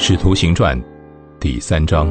使徒行传第3章。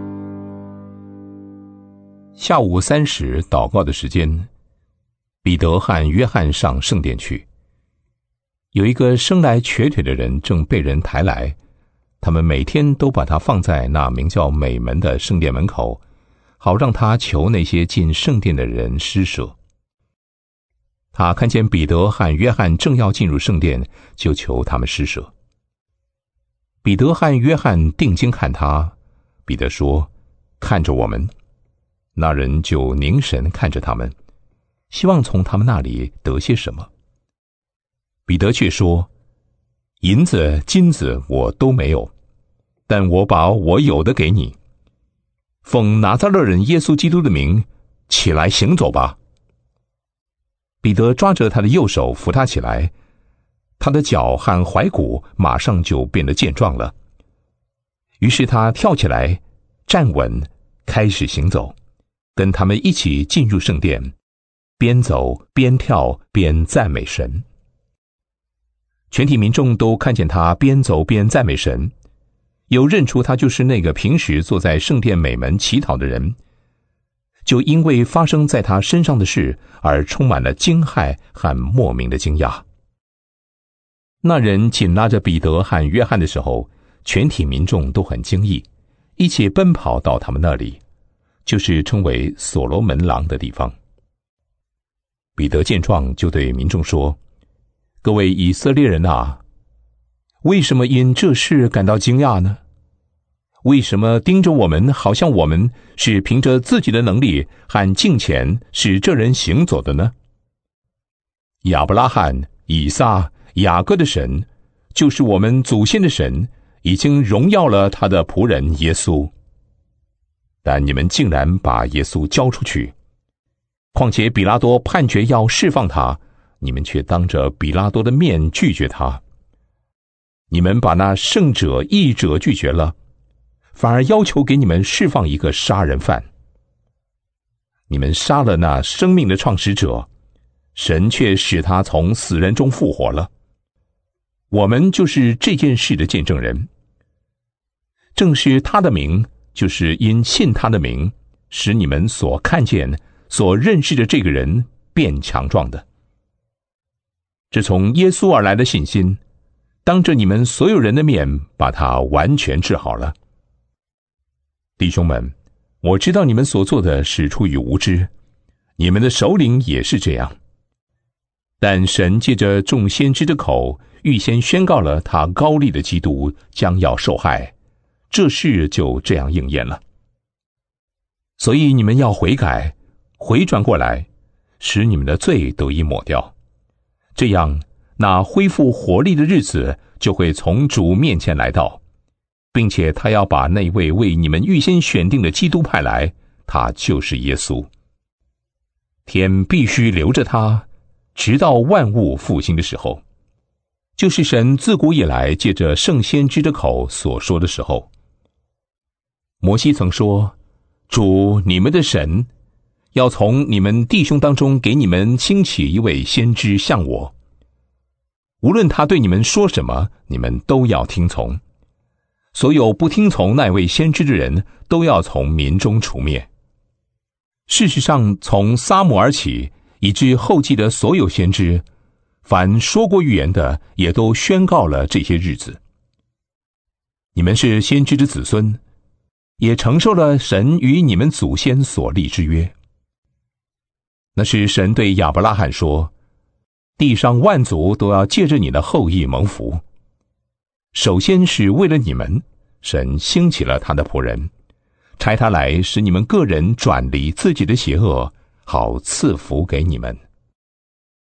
下午3时祷告的时间，彼得和约翰上圣殿去。有一个生来瘸腿的人正被人抬来，他们每天都把他放在那名叫美门的圣殿门口，好让他求那些进圣殿的人施舍。他看见彼得和约翰正要进入圣殿，就求他们施舍。彼得和约翰定睛看他，彼得说：“看着我们。”那人就凝神看着他们，希望从他们那里得些什么。彼得却说：“银子、金子我都没有，但我把我有的给你。奉拿撒勒人耶稣基督的名，起来行走吧。”彼得抓着他的右手扶他起来，他的脚和踝骨马上就变得健壮了。于是他跳起来，站稳，开始行走，跟他们一起进入圣殿，边走边跳边赞美神。全体民众都看见他边走边赞美神，有认出他就是那个平时坐在圣殿美门乞讨的人，就因为发生在他身上的事而充满了惊骇和莫名的惊讶。那人紧拉着彼得和约翰的时候，全体民众都很惊异，一起奔跑到他们那里，就是称为所罗门廊的地方。彼得见状，就对民众说：“各位以色列人啊，为什么因这事感到惊讶呢？为什么盯着我们，好像我们是凭着自己的能力和敬虔使这人行走的呢？亚伯拉罕、以撒、雅各的神，就是我们祖先的神，已经荣耀了他的仆人耶稣。但你们竟然把耶稣交出去，况且比拉多判决要释放他，你们却当着比拉多的面拒绝他。你们把那圣者义者拒绝了，反而要求给你们释放一个杀人犯。你们杀了那生命的创始者，神却使他从死人中复活了。我们就是这件事的见证人。正是他的名，就是因信他的名，使你们所看见、所认识的这个人变强壮的。这从耶稣而来的信心，当着你们所有人的面，把他完全治好了。弟兄们，我知道你们所做的是出于无知，你们的首领也是这样。但神借着众先知的口，预先宣告了他高丽的基督将要受害，这事就这样应验了。所以你们要悔改，回转过来，使你们的罪得以抹掉，这样那恢复活力的日子就会从主面前来到，并且他要把那位为你们预先选定的基督派来，他就是耶稣。天必须留着他，直到万物复兴的时候，就是神自古以来借着圣先知的口所说的时候。摩西曾说：“主你们的神要从你们弟兄当中给你们兴起一位先知像我，无论他对你们说什么，你们都要听从。所有不听从那位先知的人，都要从民中除灭。”事实上，从撒母耳起，以致后继的所有先知，凡说过预言的，也都宣告了这些日子。你们是先知的子孙，也承受了神与你们祖先所立之约。那是神对亚伯拉罕说：“地上万族都要借着你的后裔蒙福。”首先是为了你们，神兴起了他的仆人，差他来使你们个人转离自己的邪恶，好赐福给你们。